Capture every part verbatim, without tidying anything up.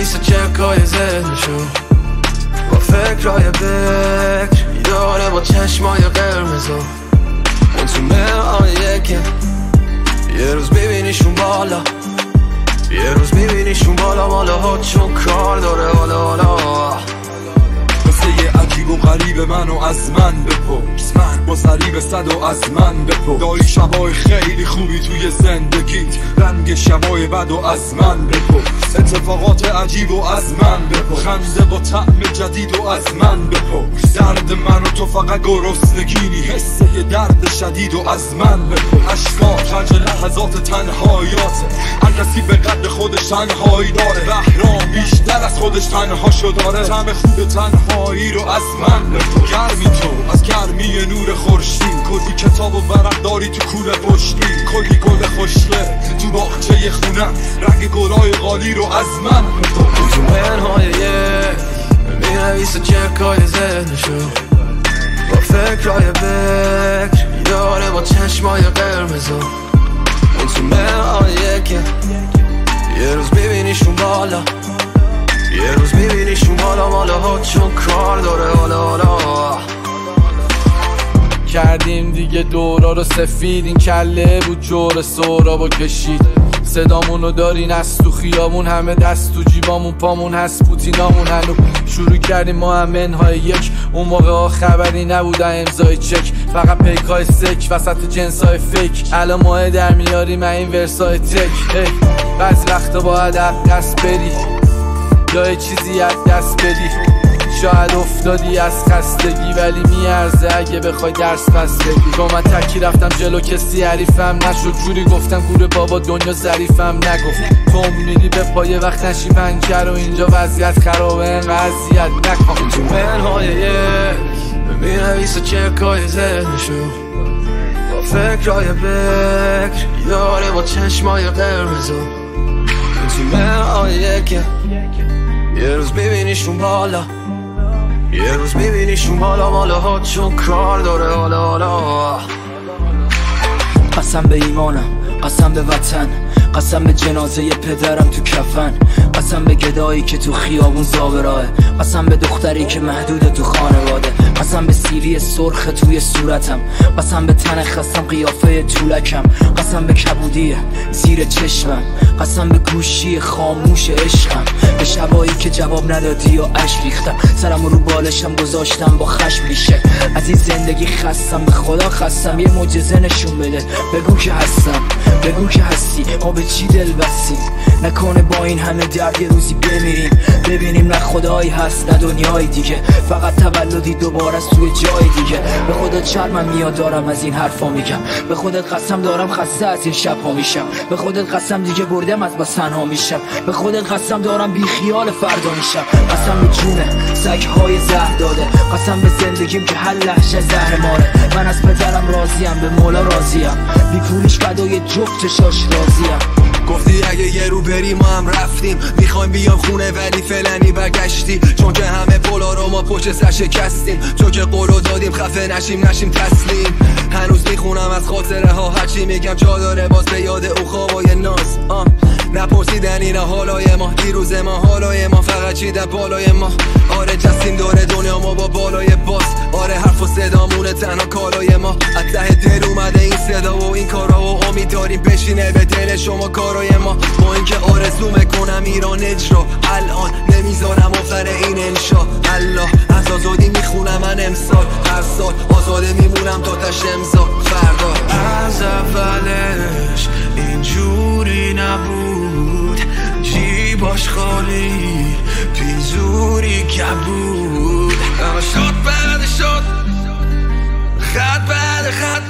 مینویسه چکای ذهنشو با فکرهای بکر میداره با چشمای قرمزو اون تو مههای که یه روز ببینیشون بالا یه روز ببینیشون بالا بالا ها چون کار داره حالا حالا قصه یه عجیب و غریب منو از من بپرس با صلیب صد و از من بپرس داری شبای خیلی خوبی توی زندگیت رنگ شبای بد و از من بپرس اتفاقات عجیب و از من بپرس خنده با طعم جدید و از من بپرس درد من و تو فقط گرسنگینی حسه یه درد شدید و از من بپرس اشکات رنج لحظات تنهایاته هر کسی به قد خودش تنهایی داره بهرام بیشتر از خودش تنهاشو داره طعم خوب تنهایی رو از من بپرس گرمی تو از گرمی نور خورشید کلی کتاب و ورق داری تو کوله پشتی کلی گل خوشله تو باغچه خونه رنگ گلای غالی رو از من بپرس تو منهای یک مینویسه چکای ذهنشو با فکرهای بکر میداره با چشمای قرمزو اون تو منهای که یه روز ببینیشون بالا یه روز ببینیشون بالا بالا ها چون کار داره حالا حالا کردیم دیگه دورا رو سفید این کله بود جور سورا و کشید صدامونو دارین از تو خیابون همه دست تو جیبامون پامون هست پوتینامون هنو شروع کردیم ما هم منهای یک اون موقع ها خبری نبودن امضای چک فقط پیکای سک وسط جنسای فیک الان ماه در میاریم این ورسای تک بعضی وقتا باید دست بری یا یه چیزی از دست بدی شاید افتادی از خستگی ولی میارزه اگه بخوای درس پس بدی با من تکی رفتم جلو کسی حریفم نشد جوری گفتم گوره بابا دنیا ظریفم نگفت تو میری به پای وقت نشی پنجر و اینجا وضعیت خرابه انقدر اذیت نکن تو منهای یک مینویسه چکای ذهنشو با فکرهای بکر میداره با چشمای قرمزو تو منهای که یه روز ببینیشون بالا یه روز ببینیشون بالا بالا ها چون کار داره حالا حالا قسم به ایمانم قسم به وطن قسم به جنازه پدرم تو کفن قسم به گدایی که تو خیابون زابراه قسم به دختری که محدود تو خانواده قسم به سیری سرخ توی صورتم قسم به تن خستم قیافه طولکم قسم به کبودی زیر چشمم قسم به گوشی خاموش عشقم به شبایی که جواب ندادی و اشک ریختم سرم رو بالشم گذاشتم با خشم ریشه از این زندگی خستم به خدا خستم یه معجزه نشون بده بگو که هستم بگو که هستی ما به چی دل بستیم نکنه با این همه درد یه روزی بمیریم ببینیم نه خدایی هست نه دنیای دیگه فقط تولدی دوباره از توی جای دیگه به خودت شرمم میاد دارم از این حرفا میگم به خودت قسم دارم خسته از این شبها میشم به خودت قسم دیگه بردم از بس تنها میشم به خودت قسم دارم بی خیال فردا میشم قسم به جونه سگهای زهر داده قسم به زندگیم که هر لحظه زهر ماره من از پدرم راضیم به مولا راضیم بی پولش فدای جفتشاش راضیم گفتی اگه یه رو بریم ما هم رفتیم میخوایم بیام خونه ولی فعلنی برگشتی چون که همه پولا رو ما پشت سر شکستیم چون که قولو دادیم خفه نشیم نشیم تسلیم هنوز میخونم از خاطره ها هرچی میگم جا داره باز به یاد او خوابای ناز آه. نپرسیدن اینا حالای ما دیروز ما حالای ما فقط چیدن بالای ما آره جستیم داره دنیا ما با بالای باز آره حرف و صدامونه تنها کالای ما از ته دل اومده این صدا و این کارا و امید داریم بشینه به دل شما کارای ما با اینکه آرزو میکنم ایران اجرا الان نمیذارم آخر این انشا الله از آزادی میخونم من امسال هر سال آزاده میمونم تا تش امضا فردا از اولش اینجوری نبود جیباش خالی پیزوری کبود اما شد بعد شد خط بعد خط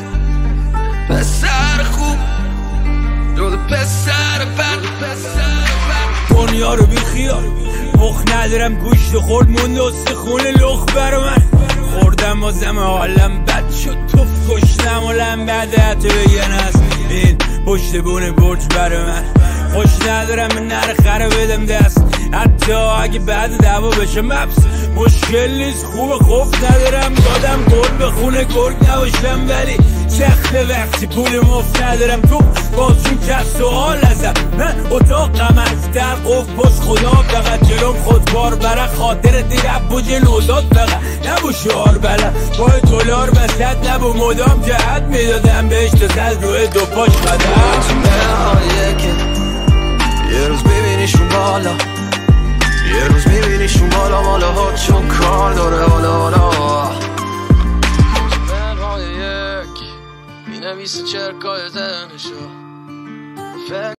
پسر خوب جود پسر بد دنیا رو بی خیال مخ ندارم گوشت خورد مونده استخونه لخ برا من خوردم و زم حالم بد شد توف کشتم و لم بعد تو بگن هست این پشت بونه برج برا من خوش ندارم من نر خره بدم دست حتی اگه بعد دعوا بشه مبس مشکل نیست خوب خوف ندارم دادم گل به خونه گرگ نباشم ولی سخته وقتی پول مفت ندارم تو بازون که سوال ازم من اتاقم از در قفل پشت خدا فقط جلوم خودبار برا خاطر دیرب و جلوزاد فقط نبو شعار بلم با دلار وسط نبو مدام جهت میدادم بهش تا زد روی دو پاش قدم یه روز ببینیشون بالا یه روز میبینیشون بالا بالا ها چون کار داره حالا حالا منهای یک مینویسه چرکای ذهنشو